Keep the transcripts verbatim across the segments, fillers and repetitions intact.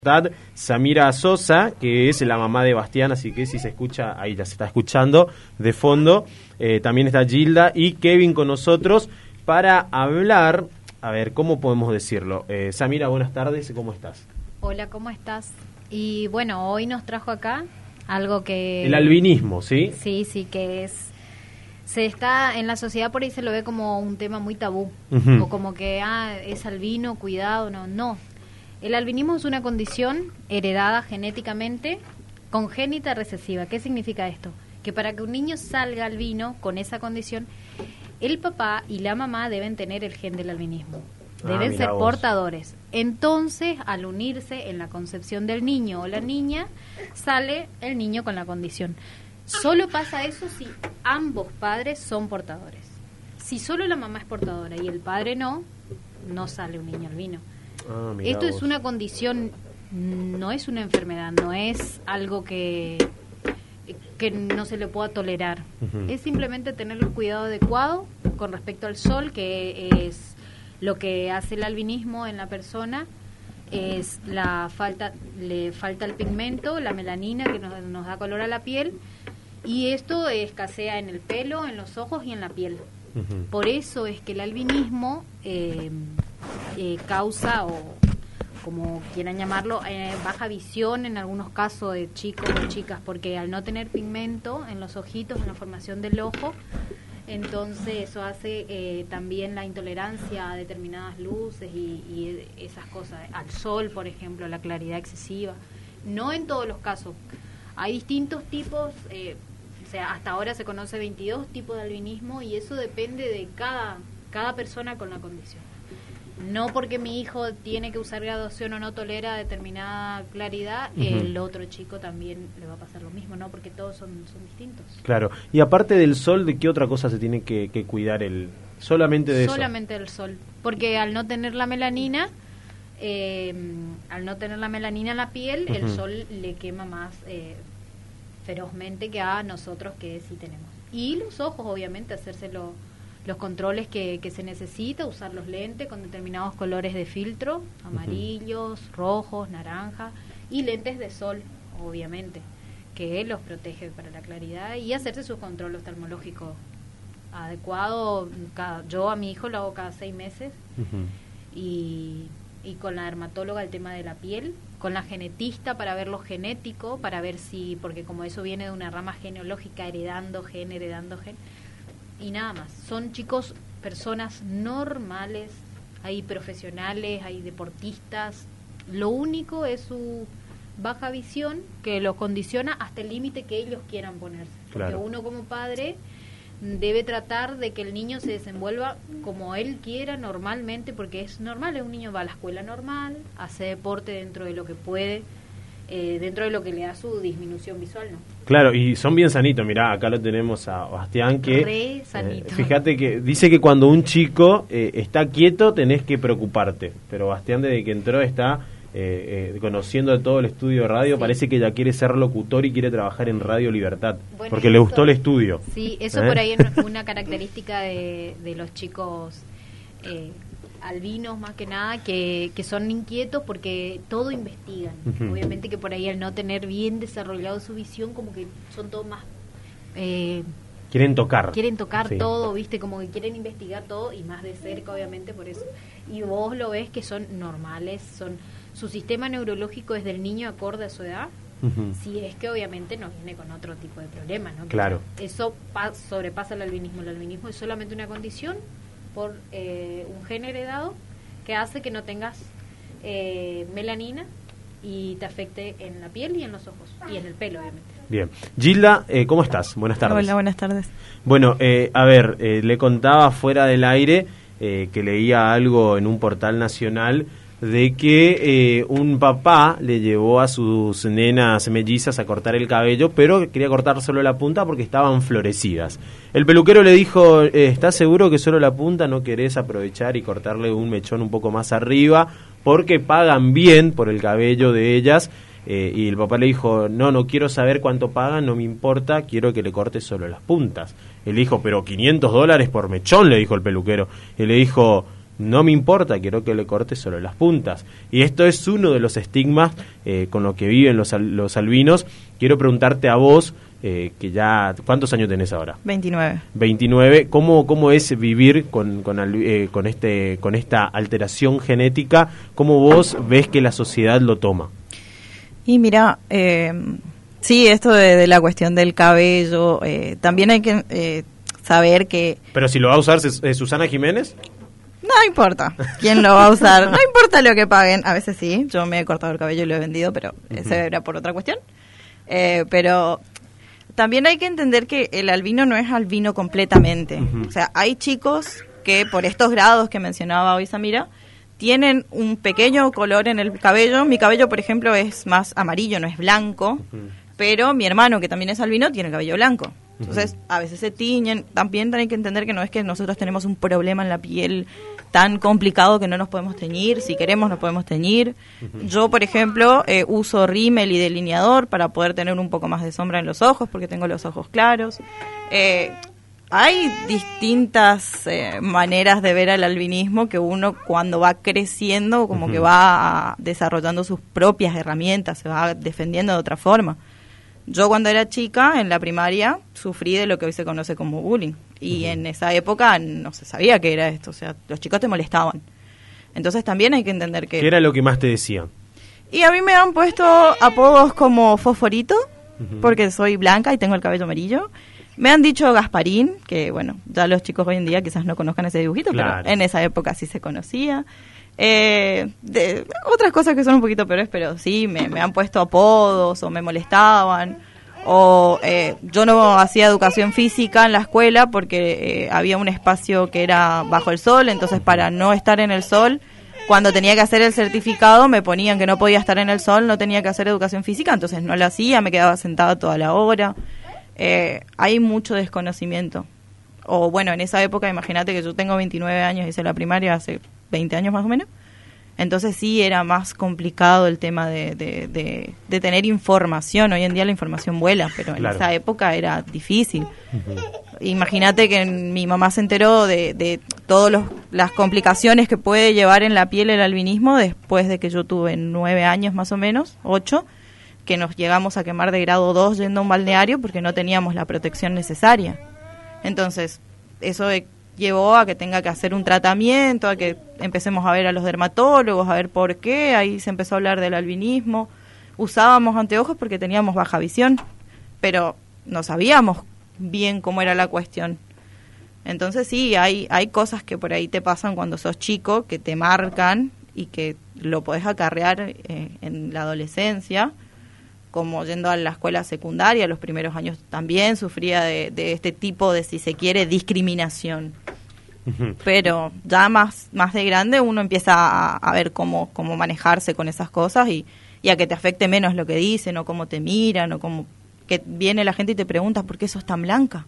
Samira Sosa, que es la mamá de Bastián, así que si se escucha, ahí ya se está escuchando de fondo. Eh, también está Gilda y Kevin con nosotros para hablar, a ver, ¿cómo podemos decirlo? Eh, Samira, buenas tardes, ¿cómo estás? Hola, ¿cómo estás? Y bueno, hoy nos trajo acá algo que... El albinismo, ¿sí? Sí, sí, que es... Se está, en la sociedad por ahí se lo ve como un tema muy tabú, Uh-huh. o como que, ah, es albino, cuidado, no, no. El albinismo es una condición heredada genéticamente, congénita recesiva. ¿Qué significa esto? Que para que un niño salga albino con esa condición, el papá y la mamá deben tener el gen del albinismo. Deben Ah, ser vos. portadores. Entonces, al unirse en la concepción del niño o la niña, sale el niño con la condición. Solo pasa eso si ambos padres son portadores. Si solo la mamá es portadora y el padre no, no sale un niño albino. Ah, mirá Esto vos. es una condición, no es una enfermedad, no es algo que, que no se le pueda tolerar. Uh-huh. Es simplemente tener el cuidado adecuado con respecto al sol, que es lo que hace el albinismo en la persona. Es la falta, le falta el pigmento, la melanina que nos, nos da color a la piel, y esto escasea en el pelo, en los ojos y en la piel. Uh-huh. Por eso es que el albinismo eh, eh, causa, o como quieran llamarlo, eh, baja visión en algunos casos de chicos o chicas, porque al no tener pigmento en los ojitos, en la formación del ojo, entonces eso hace eh, también la intolerancia a determinadas luces y, y esas cosas, al sol, por ejemplo, la claridad excesiva. No en todos los casos. Hay distintos tipos, eh, o sea, hasta ahora se conoce veintidós tipos de albinismo, y eso depende de cada, cada persona con la condición. No porque mi hijo tiene que usar graduación o no tolera determinada claridad, uh-huh, el otro chico también le va a pasar lo mismo, ¿no? Porque todos son, son distintos. Claro. Y aparte del sol, ¿de qué otra cosa se tiene que, que cuidar? El Solamente de Solamente del sol. Porque al no tener la melanina, eh, al no tener la melanina en la piel, uh-huh, el sol le quema más eh, ferozmente que a nosotros, que sí tenemos. Y los ojos, obviamente, hacérselo... los controles que, que se necesita, usar los lentes con determinados colores de filtro, amarillos, uh-huh, rojos, naranja, y lentes de sol, obviamente, que los protege para la claridad, y hacerse su control oftalmológico adecuado. Cada, yo a mi hijo lo hago cada seis meses, uh-huh, y, y con la dermatóloga el tema de la piel, con la genetista para ver lo genético, para ver si, porque como eso viene de una rama genealógica, heredando gen, heredando gen, y nada más. Son chicos, personas normales, hay profesionales, hay deportistas. Lo único es su baja visión, que los condiciona hasta el límite que ellos quieran ponerse. Claro. Porque uno como padre debe tratar de que el niño se desenvuelva como él quiera normalmente, porque es normal, un niño va a la escuela normal, hace deporte dentro de lo que puede, eh, dentro de lo que le da su disminución visual, ¿no? Claro, y son bien sanitos. Mirá, acá lo tenemos a Bastián, que Re sanito. Eh, fíjate que dice que cuando un chico eh, está quieto tenés que preocuparte, pero Bastián desde que entró está eh, eh, conociendo todo el estudio de radio, sí. Parece que ya quiere ser locutor y quiere trabajar en Radio Libertad, bueno, porque le gustó el estudio. Sí, eso ¿Eh? Por ahí es una característica de, de los chicos eh, albinos, más que nada, que, que son inquietos porque todo investigan. Uh-huh. Obviamente que por ahí, al no tener bien desarrollado su visión, como que son todos más... Eh, quieren tocar. Quieren tocar sí. todo, ¿viste? Como que quieren investigar todo, y más de cerca, obviamente, por eso. Y vos lo ves que son normales, son su sistema neurológico es del niño acorde a su edad. Uh-huh. Si es que obviamente no viene con otro tipo de problema, ¿no? Claro. Eso pa- sobrepasa el albinismo. El albinismo es solamente una condición por eh, un gen heredado que hace que no tengas eh, melanina y te afecte en la piel y en los ojos y en el pelo, obviamente. Bien. Gilda, eh, ¿cómo estás? Buenas tardes. Hola, buenas tardes. Bueno, eh, a ver, eh, le contaba fuera del aire eh, que leía algo en un portal nacional de que eh, un papá le llevó a sus nenas mellizas a cortar el cabello, pero quería cortar solo la punta porque estaban florecidas. El peluquero le dijo, eh, ¿estás seguro que solo la punta? ¿No querés aprovechar y cortarle un mechón un poco más arriba? Porque pagan bien por el cabello de ellas. Eh, y el papá le dijo, no, no quiero saber cuánto pagan, no me importa, quiero que le cortes solo las puntas. Él dijo, pero quinientos dólares por mechón, le dijo el peluquero. Y le dijo... no me importa, quiero que le corte solo las puntas. Y esto es uno de los estigmas eh, con lo que viven los, los albinos. Quiero preguntarte a vos, eh, que ya, ¿cuántos años tenés ahora? veintinueve. veintinueve. ¿Cómo, cómo es vivir con, con, eh, con, este, con esta alteración genética? ¿Cómo vos ves que la sociedad lo toma? Y mira, eh, sí, esto de, de la cuestión del cabello, eh, también hay que eh, saber que... Pero si lo va a usar eh, Susana Jiménez... No importa quién lo va a usar, no importa lo que paguen, a veces sí, yo me he cortado el cabello y lo he vendido, pero uh-huh. ese era por otra cuestión. Eh, pero también hay que entender que el albino no es albino completamente. Uh-huh. O sea, hay chicos que por estos grados que mencionaba hoy Samira, tienen un pequeño color en el cabello. Mi cabello, por ejemplo, es más amarillo, no es blanco, uh-huh. pero mi hermano, que también es albino, tiene el cabello blanco. Entonces, a veces se tiñen. También hay que entender que no es que nosotros tenemos un problema en la piel tan complicado que no nos podemos teñir. Si queremos, nos podemos teñir. Uh-huh. Yo, por ejemplo, eh, uso rímel y delineador para poder tener un poco más de sombra en los ojos, porque tengo los ojos claros. Eh, hay distintas eh, maneras de ver al albinismo que uno, cuando va creciendo, como uh-huh. que va desarrollando sus propias herramientas, se va defendiendo de otra forma. Yo cuando era chica, en la primaria, sufrí de lo que hoy se conoce como bullying. Y uh-huh. en esa época no se sabía qué era esto. O sea, los chicos te molestaban. Entonces también hay que entender que... ¿Qué era lo que más te decían? Y a mí me han puesto apodos como Fosforito, uh-huh. porque soy blanca y tengo el cabello amarillo. Me han dicho Gasparín, que bueno, ya los chicos hoy en día quizás no conozcan ese dibujito, claro. pero en esa época sí se conocía. Eh, de, otras cosas que son un poquito peores, pero sí, me, me han puesto apodos o me molestaban, o eh, yo no hacía educación física en la escuela porque eh, había un espacio que era bajo el sol, entonces para no estar en el sol, cuando tenía que hacer el certificado me ponían que no podía estar en el sol, no tenía que hacer educación física, entonces no la hacía, me quedaba sentada toda la hora. Eh, hay mucho desconocimiento. O bueno, en esa época, imagínate que yo tengo veintinueve años, hice la primaria hace veinte años más o menos, entonces sí era más complicado el tema de, de, de, de tener información. Hoy en día la información vuela, pero claro. en esa época era difícil. Uh-huh. Imagínate que mi mamá se enteró de, de todas las complicaciones que puede llevar en la piel el albinismo después de que yo tuve nueve años más o menos, ocho, que nos llegamos a quemar de grado dos yendo a un balneario porque no teníamos la protección necesaria. Entonces, eso llevó a que tenga que hacer un tratamiento, a que empecemos a ver a los dermatólogos, a ver por qué. Ahí se empezó a hablar del albinismo. Usábamos anteojos porque teníamos baja visión, pero no sabíamos bien cómo era la cuestión. Entonces sí, hay, hay cosas que por ahí te pasan cuando sos chico, que te marcan y que lo podés acarrear eh, en la adolescencia, como yendo a la escuela secundaria, los primeros años también sufría de, de este tipo de, si se quiere, discriminación. Uh-huh. Pero ya más, más de grande uno empieza a, a ver cómo, cómo manejarse con esas cosas y, y a que te afecte menos lo que dicen o cómo te miran o cómo que viene la gente y te pregunta ¿por qué sos tan blanca?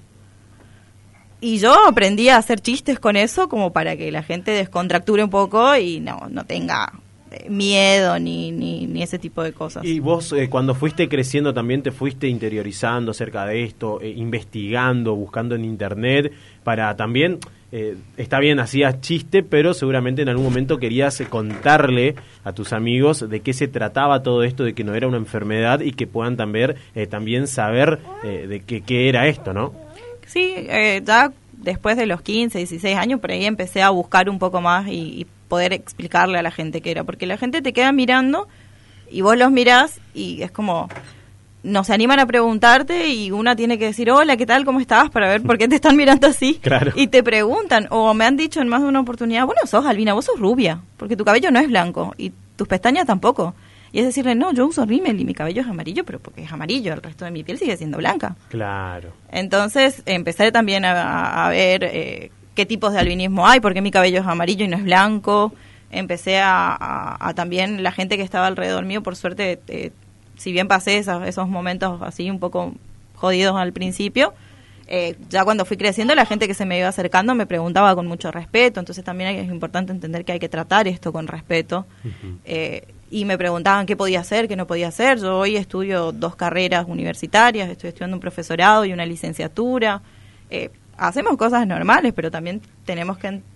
Y yo aprendí a hacer chistes con eso como para que la gente descontracture un poco y no, no tenga miedo ni, ni, ni ese tipo de cosas. Y vos eh, cuando fuiste creciendo también te fuiste interiorizando acerca de esto, eh, investigando, buscando en internet para también, eh, está bien, hacías chiste, pero seguramente en algún momento querías eh, contarle a tus amigos de qué se trataba todo esto, de que no era una enfermedad y que puedan también, eh, también saber eh, de qué, qué era esto, ¿no? Sí, eh, ya después de los quince, dieciséis años, por ahí empecé a buscar un poco más y, y poder explicarle a la gente qué era, porque la gente te queda mirando y vos los mirás y es como, no se animan a preguntarte y una tiene que decir, hola, ¿qué tal? ¿Cómo estás? Para ver por qué te están mirando así. Claro. Y te preguntan, o me han dicho en más de una oportunidad, bueno, sos albina, vos sos rubia, porque tu cabello no es blanco y tus pestañas tampoco. Y es decirle, no, yo uso rímel y mi cabello es amarillo, pero porque es amarillo, el resto de mi piel sigue siendo blanca. Claro. Entonces empecé también a, a ver eh, qué tipos de albinismo hay, por qué mi cabello es amarillo y no es blanco. Empecé a, a, a también, la gente que estaba alrededor mío, por suerte, eh, si bien pasé esos, esos momentos así un poco jodidos al principio, eh, ya cuando fui creciendo, la gente que se me iba acercando me preguntaba con mucho respeto, entonces también es importante entender que hay que tratar esto con respeto. Uh-huh. eh, y me preguntaban qué podía hacer, qué no podía hacer. Yo hoy estudio dos carreras universitarias, estoy estudiando un profesorado y una licenciatura. Eh, hacemos cosas normales, pero también tenemos que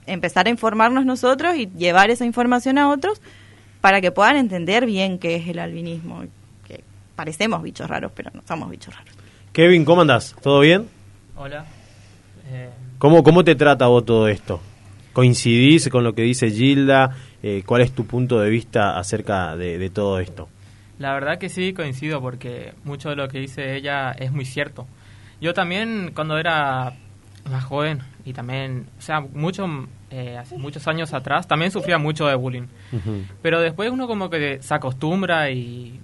empezar a informarnos nosotros y llevar esa información a otros para que puedan entender bien qué es el albinismo. Que parecemos bichos raros, pero no somos bichos raros. Kevin, ¿cómo andás? ¿Todo bien? Hola. Eh... ¿Cómo, ¿Cómo te trata vos todo esto? ¿Coincidís con lo que dice Gilda? Eh, ¿Cuál es tu punto de vista acerca de, de todo esto? La verdad que sí, coincido, porque mucho de lo que dice ella es muy cierto. Yo también, cuando era más joven, y también, o sea, mucho, eh, hace muchos años atrás, también sufría mucho de bullying. Uh-huh. Pero después uno como que se acostumbra y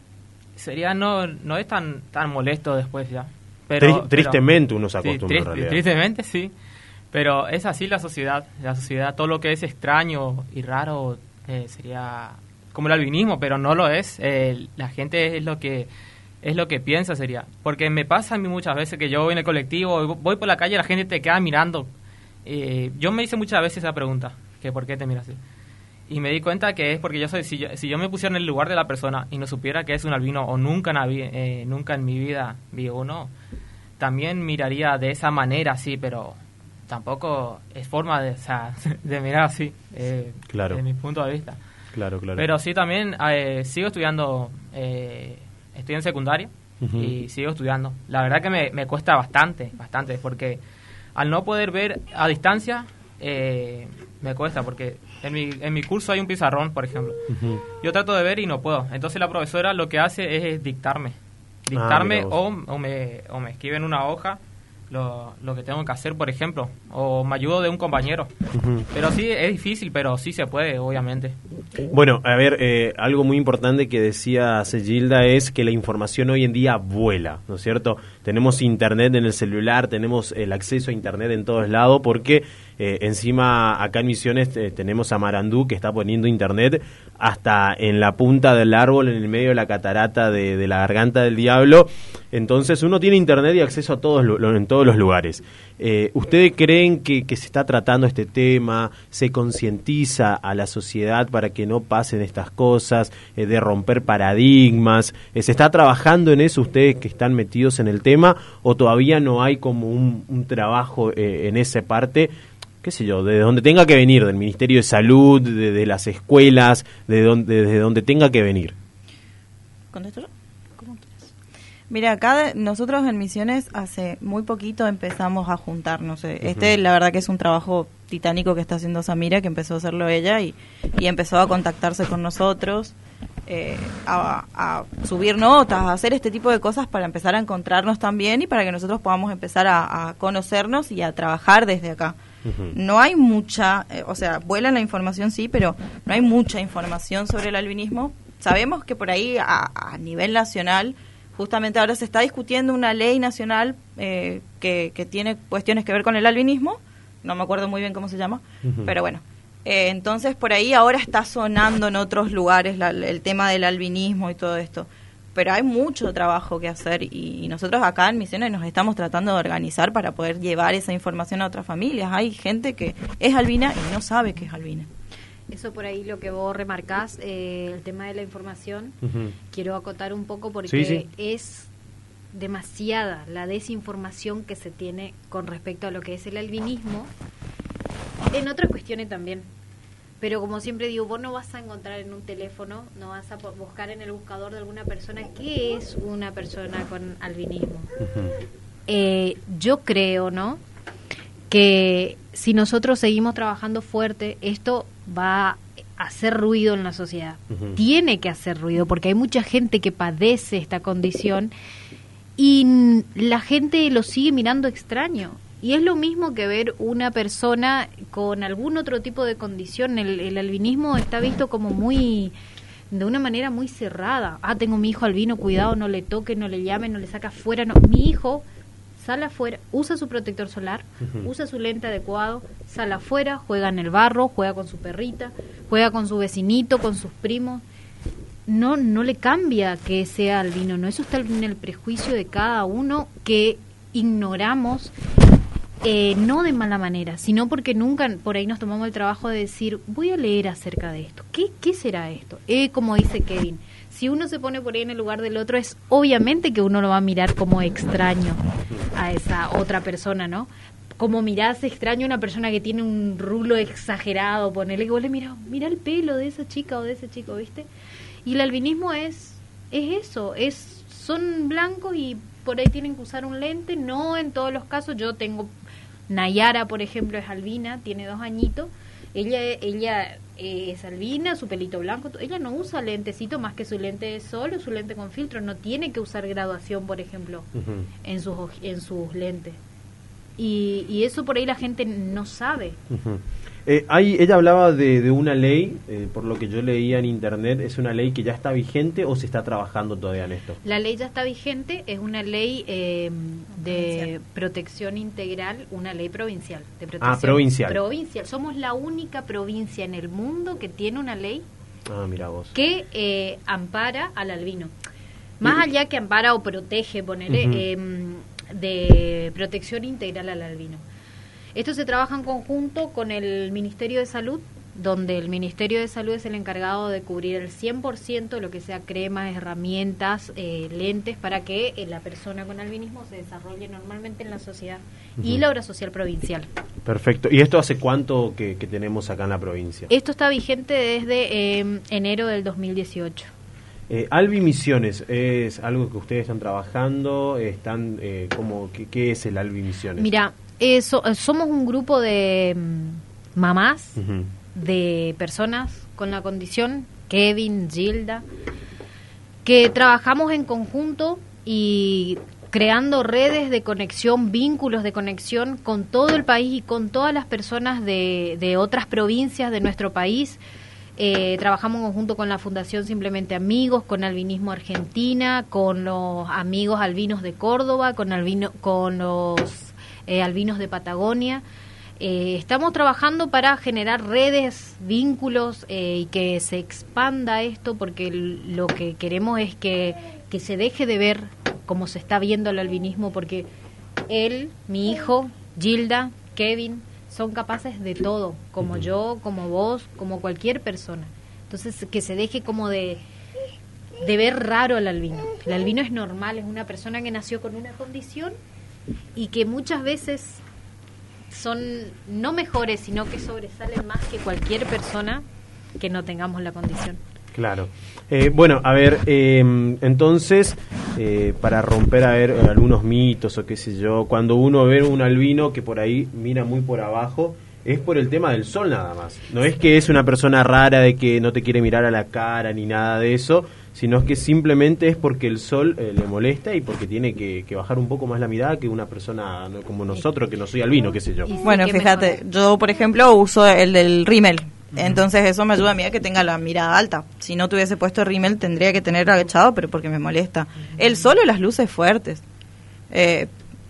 sería no no es tan tan molesto después ya. Pero, Tri- tristemente pero, uno se acostumbra, sí, en realidad. Tristemente sí, pero es así la sociedad. La sociedad, todo lo que es extraño y raro eh, sería como el albinismo, pero no lo es. Eh, la gente es lo que es lo que piensa sería. Porque me pasa a mí muchas veces que yo voy en el colectivo, voy por la calle, la gente te queda mirando. Eh, yo me hice muchas veces esa pregunta, que por qué te miras así. Y me di cuenta que es porque yo soy, si yo, si yo me pusiera en el lugar de la persona y no supiera que es un albino o nunca, eh, nunca en mi vida vi uno, también miraría de esa manera, sí, pero tampoco es forma de, o sea, de mirar así, eh, claro. desde mi punto de vista. Claro, claro. Pero sí, también eh, sigo estudiando, eh, estoy en secundaria uh-huh. y sigo estudiando. La verdad que me, me cuesta bastante, bastante, porque al no poder ver a distancia, eh, me cuesta, porque en mi, en mi curso hay un pizarrón, por ejemplo. Uh-huh. Yo trato de ver y no puedo. Entonces la profesora lo que hace es, es dictarme. Dictarme ah, o, o, me, o me escribe en una hoja lo, lo que tengo que hacer, por ejemplo. O me ayudo de un compañero. Uh-huh. Pero sí, es difícil, pero sí se puede, obviamente. Bueno, a ver, eh, algo muy importante que decía Gilda es que la información hoy en día vuela, ¿no es cierto? Tenemos internet en el celular, tenemos el acceso a internet en todos lados, porque eh, encima acá en Misiones eh, tenemos a Marandú, que está poniendo internet hasta en la punta del árbol, en el medio de la catarata de, de la Garganta del Diablo. Entonces uno tiene internet y acceso a todos lo, en todos los lugares. Eh, ¿Ustedes creen que, que se está tratando este tema, se concientiza a la sociedad para que no pasen estas cosas, eh, de romper paradigmas? Eh, ¿Se está trabajando en eso ustedes que están metidos en el tema, o todavía no hay como un, un trabajo eh, en esa parte, qué sé yo, de donde tenga que venir, del Ministerio de Salud, de, de las escuelas, de donde, de donde tenga que venir? ¿Contesto yo? ¿Cómo quieres? Mira, acá de, nosotros en Misiones hace muy poquito empezamos a juntarnos. Eh. Uh-huh. Este, la verdad que es un trabajo titánico que está haciendo Samira, que empezó a hacerlo ella y, y empezó a contactarse con nosotros, eh, a, a subir notas, a hacer este tipo de cosas para empezar a encontrarnos también y para que nosotros podamos empezar a, a conocernos y a trabajar desde acá. Uh-huh. No hay mucha, eh, o sea, vuela la información sí, pero no hay mucha información sobre el albinismo. Sabemos que por ahí a, a nivel nacional, justamente ahora se está discutiendo una ley nacional eh, que, que tiene cuestiones que ver con el albinismo, no me acuerdo muy bien cómo se llama, uh-huh. pero bueno, eh, entonces por ahí ahora está sonando en otros lugares la, el tema del albinismo y todo esto. Pero hay mucho trabajo que hacer y nosotros acá en Misiones nos estamos tratando de organizar para poder llevar esa información a otras familias. Hay gente que es albina y no sabe que es albina. Eso por ahí lo que vos remarcás, eh, el tema de la información, uh-huh. quiero acotar un poco porque sí, sí. es demasiada la desinformación que se tiene con respecto a lo que es el albinismo, en otras cuestiones también. Pero como siempre digo, vos no vas a encontrar en un teléfono, no vas a buscar en el buscador de alguna persona qué es una persona con albinismo. Uh-huh. Eh, yo creo, ¿no?, que si nosotros seguimos trabajando fuerte, esto va a hacer ruido en la sociedad. Uh-huh. Tiene que hacer ruido porque hay mucha gente que padece esta condición y la gente lo sigue mirando extraño. Y es lo mismo que ver una persona con algún otro tipo de condición. El, el albinismo está visto como muy, de una manera muy cerrada. Ah, tengo mi hijo albino, cuidado, no le toque, no le llame, no le saca afuera. No. Mi hijo sale afuera, usa su protector solar, uh-huh. usa su lente adecuado, sale afuera, juega en el barro, juega con su perrita, juega con su vecinito, con sus primos. No, no le cambia que sea albino, no, eso está en el prejuicio de cada uno que ignoramos. Eh, no de mala manera, sino porque nunca por ahí nos tomamos el trabajo de decir, voy a leer acerca de esto. ¿Qué, qué será esto? Eh, como dice Kevin, si uno se pone por ahí en el lugar del otro, es obviamente que uno lo va a mirar como extraño a esa otra persona, ¿no? como mirás extraño a una persona que tiene un rulo exagerado, ponele que vos le mirás, mira el pelo de esa chica o de ese chico, ¿viste? Y el albinismo es, es eso, es son blancos y por ahí tienen que usar un lente, no en todos los casos. Yo tengo, Nayara, por ejemplo, es albina, tiene dos añitos, ella ella eh, es albina, su pelito blanco, ella no usa lentecito más que su lente de sol o su lente con filtro, no tiene que usar graduación, por ejemplo, uh-huh. en sus en sus lentes. Y, y eso por ahí la gente no sabe. Uh-huh. Eh, hay, ella hablaba de, de una ley, eh, por lo que yo leía en internet, ¿es una ley que ya está vigente o se está trabajando todavía en esto? La ley ya está vigente, es una ley eh, de protección integral, una ley provincial. De protección ah, provincial. Provincial. Somos la única provincia en el mundo que tiene una ley ah, mira vos. que eh, ampara al albino. Más y, allá que ampara o protege, ponerle, uh-huh. eh, de protección integral al albino. Esto se trabaja en conjunto con el Ministerio de Salud, donde el Ministerio de Salud es el encargado de cubrir el cien por ciento de lo que sea cremas, herramientas, eh, lentes, para que eh, la persona con albinismo se desarrolle normalmente en la sociedad uh-huh. y la obra social provincial. Perfecto. ¿Y esto hace cuánto que, que tenemos acá en la provincia? Esto está vigente desde eh, enero del dos mil dieciocho. Eh, Albi Misiones, ¿es algo que ustedes están trabajando? Están, eh, ¿cómo, qué, ¿Qué es el Albi Misiones? Mira, eh, so, somos un grupo de mm, mamás, uh-huh. de personas con la condición, Kevin, Gilda, que trabajamos en conjunto y creando redes de conexión, vínculos de conexión con todo el país y con todas las personas de, de otras provincias de nuestro país. Eh, trabajamos en conjunto con la Fundación Simplemente Amigos, con Albinismo Argentina, con los amigos albinos de Córdoba, con, albino, con los eh, albinos de Patagonia. Eh, estamos trabajando para generar redes, vínculos eh, y que se expanda esto, porque lo que queremos es que, que se deje de ver como se está viendo el albinismo, porque él, mi hijo, Gilda, Kevin, son capaces de todo, como uh-huh. yo, como vos, como cualquier persona. Entonces, que se deje como de, de ver raro al albino. El albino es normal, es una persona que nació con una condición y que muchas veces son no mejores, sino que sobresalen más que cualquier persona que no tengamos la condición. Claro. Eh, bueno, a ver, eh, entonces, eh, para romper, a ver, algunos mitos o qué sé yo, cuando uno ve un albino que por ahí mira muy por abajo, es por el tema del sol nada más. No es que es una persona rara de que no te quiere mirar a la cara ni nada de eso, sino que simplemente es porque el sol eh, le molesta y porque tiene que, que bajar un poco más la mirada que una persona no, como nosotros, que no soy albino, qué sé yo. Bueno, fíjate, yo por ejemplo uso el del rímel. Entonces eso me ayuda a mí a que tenga la mirada alta. Si no tuviese puesto rímel tendría que tener agachado, pero porque me molesta. El sol o las luces fuertes. Eh,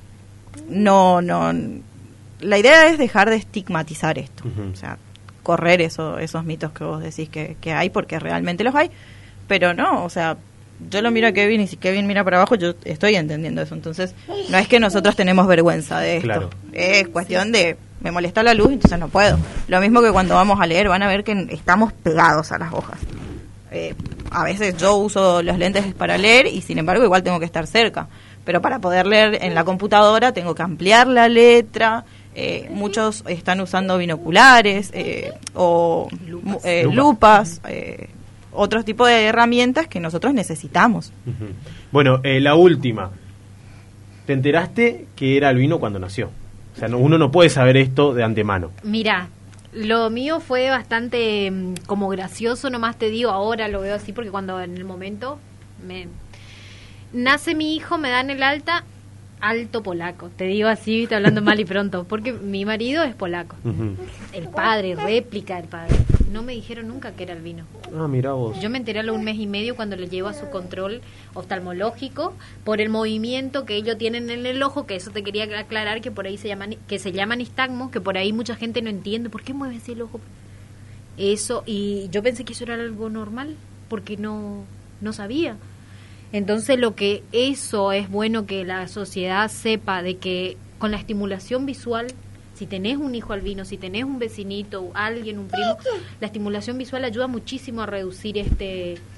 no, no. La idea es dejar de estigmatizar esto. Uh-huh. O sea, correr eso, esos mitos que vos decís que, que hay, porque realmente los hay. Pero no, o sea, yo lo miro a Kevin y si Kevin mira para abajo, yo estoy entendiendo eso. Entonces, no es que nosotros tenemos vergüenza de esto. Claro. Es cuestión de... Me molesta la luz, entonces no puedo. Lo mismo que cuando vamos a leer, van a ver que estamos pegados a las hojas. Eh, a veces yo uso los lentes para leer y sin embargo igual tengo que estar cerca. Pero para poder leer en la computadora tengo que ampliar la letra. Eh, muchos están usando binoculares eh, o lupas, eh, lupas eh, otros tipos de herramientas que nosotros necesitamos. Uh-huh. Bueno, eh, la última. ¿Te enteraste que era albino cuando nació? O sea, no, uno no puede saber esto de antemano. Mira, lo mío fue bastante um, como gracioso, nomás te digo, ahora lo veo así porque cuando en el momento me nace mi hijo, me dan el alta, alto polaco, te digo así, estoy hablando mal y pronto, porque mi marido es polaco. Uh-huh. El padre, réplica del padre. No me dijeron nunca que era albino. Ah, mira vos. Yo me enteré a lo un mes y medio cuando le llevo a su control oftalmológico por el movimiento que ellos tienen en el ojo, que eso te quería aclarar, que por ahí se llaman, que se llaman nistagmos, que por ahí mucha gente no entiende por qué mueve así el ojo. Eso, y yo pensé que eso era algo normal, porque no, no sabía. Entonces lo que eso es bueno que la sociedad sepa, de que con la estimulación visual, si tenés un hijo albino, si tenés un vecinito, alguien, un primo, la estimulación visual ayuda muchísimo a reducir este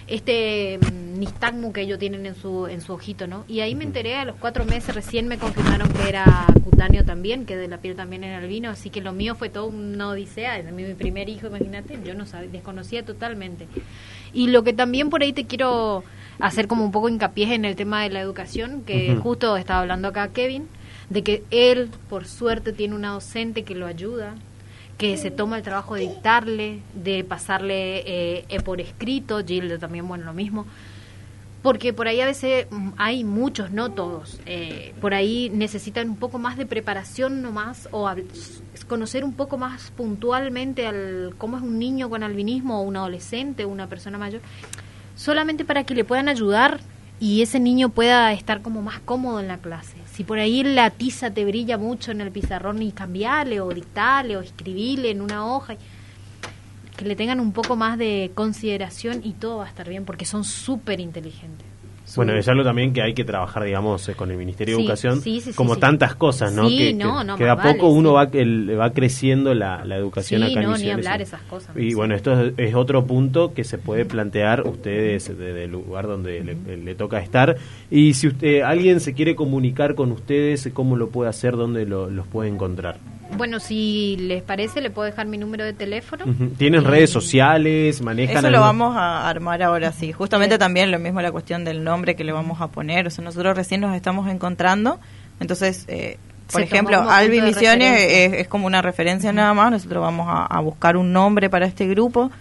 este mm, nistagmo que ellos tienen en su en su ojito, ¿no? Y ahí me enteré, a los cuatro meses recién me confirmaron que era cutáneo también, que de la piel también era albino, así que lo mío fue todo una odisea, es mi primer hijo, imagínate, yo no sabía, desconocía totalmente. Y lo que también por ahí te quiero hacer como un poco hincapié en el tema de la educación, que uh-huh. justo estaba hablando acá Kevin, de que él, por suerte, tiene una docente que lo ayuda, que se toma el trabajo de dictarle, de pasarle eh, eh, por escrito, Gilda también, bueno, lo mismo, porque por ahí a veces hay muchos, no todos, eh, por ahí necesitan un poco más de preparación nomás, o a, conocer un poco más puntualmente al cómo es un niño con albinismo, o un adolescente, o una persona mayor, solamente para que le puedan ayudar y ese niño pueda estar como más cómodo en la clase. Si por ahí la tiza te brilla mucho en el pizarrón, y cambiarle o dictarle o escribirle en una hoja, que le tengan un poco más de consideración y todo va a estar bien, porque son súper inteligentes. Bueno, es algo también que hay que trabajar, digamos, con el Ministerio de sí, Educación, sí, sí, como sí, tantas sí. cosas, ¿no? Sí, que, no, que, no, que de a vale, poco uno sí. va el, va creciendo la, la educación sí, acá en no, Misiones. ni hablar y, esas cosas. y sí. bueno, esto es, es otro punto que se puede plantear ustedes desde el lugar donde uh-huh. le, le toca estar. Y si usted alguien se quiere comunicar con ustedes, ¿cómo lo puede hacer? ¿Dónde lo, los puede encontrar? Bueno, si les parece, le puedo dejar mi número de teléfono. Uh-huh. ¿Tienen eh, redes sociales? ¿Manejan Eso algo? lo vamos a armar ahora, sí. Justamente sí. También lo mismo la cuestión del nombre que le vamos a poner. O sea, nosotros recién nos estamos encontrando. Entonces, eh, por Se ejemplo, Albi Misiones es, es como una referencia uh-huh. nada más. Nosotros vamos a, a buscar un nombre para este grupo.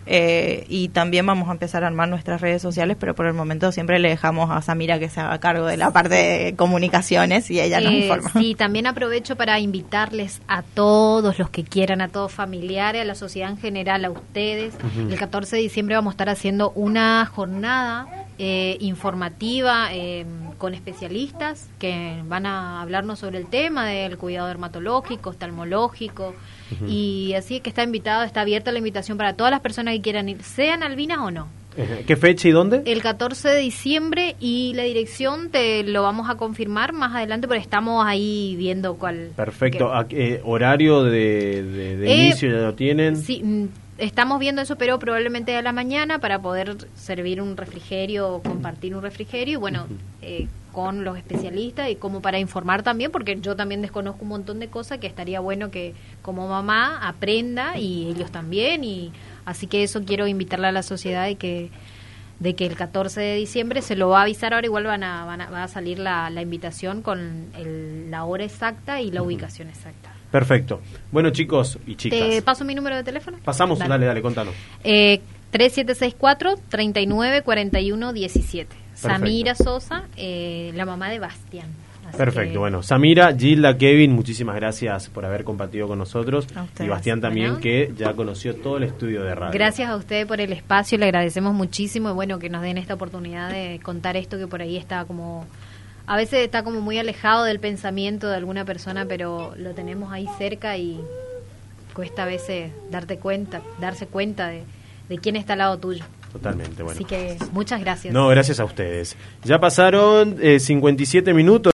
Eh, y también vamos a empezar a armar nuestras redes sociales, pero por el momento siempre le dejamos a Samira que se haga cargo de la parte de comunicaciones y ella nos eh, informa. Sí, también aprovecho para invitarles a todos los que quieran, a todos familiares, a la sociedad en general, a ustedes. Uh-huh. El catorce de diciembre vamos a estar haciendo una jornada eh, informativa eh, con especialistas que van a hablarnos sobre el tema del cuidado dermatológico, oftalmológico. Uh-huh. Y así que está invitado, está abierta la invitación para todas las personas que quieran ir, sean albinas o no. ¿Qué fecha y dónde? El catorce de diciembre, y la dirección te lo vamos a confirmar más adelante, porque estamos ahí viendo cuál. Perfecto. Qué, eh, ¿Horario de, de, de eh, inicio ya lo tienen? Sí, estamos viendo eso, pero probablemente a la mañana para poder servir un refrigerio o compartir un refrigerio. Y bueno, uh-huh. eh, con los especialistas y como para informar también, porque yo también desconozco un montón de cosas que estaría bueno que como mamá aprenda y ellos también, y así que eso quiero invitarle a la sociedad de que de que el catorce de diciembre se lo va a avisar ahora, igual van a, van a va a salir la, la invitación con el, la hora exacta y la uh-huh. ubicación exacta. Perfecto. Bueno, chicos y chicas. ¿Te paso mi número de teléfono? Pasamos, dale, dale, dale contanos. Eh, tres siete seis cuatro, tres nueve cuatro uno uno siete. Samira Sosa, eh, la mamá de Bastián. Así Perfecto, que... bueno, Samira, Gilda, Kevin, muchísimas gracias por haber compartido con nosotros. Y Bastián también, bueno, que ya conoció todo el estudio de radio. Gracias a ustedes por el espacio, le agradecemos muchísimo y bueno, que nos den esta oportunidad de contar esto que por ahí está como... A veces está como muy alejado del pensamiento de alguna persona, pero lo tenemos ahí cerca y cuesta a veces darte cuenta, darse cuenta de, de quién está al lado tuyo. Totalmente, bueno. Así que muchas gracias. No, gracias a ustedes. Ya pasaron eh, cincuenta y siete minutos.